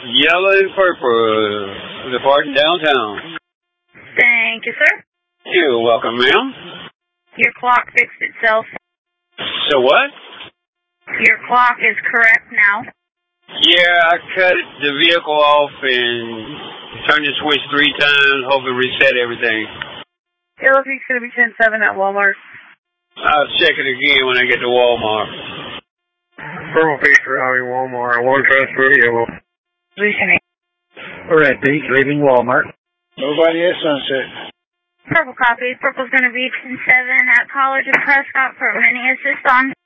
Yellow and purple, departing downtown. Thank you, sir. You're welcome, ma'am. Your clock fixed itself. So what? Your clock is correct now. Yeah, I cut the vehicle off and turned the switch 3 times, hoping to reset everything. Yellow Peak's going to be 10-7 at Walmart. I'll check it again when I get to Walmart. Purple Peak routing Walmart. 1 transfer yellow. Listening. Red Peak leaving Walmart. Nobody at Sunset. Purple copy. Purple's going to be 10-7 at College of Prescott for mini assist on.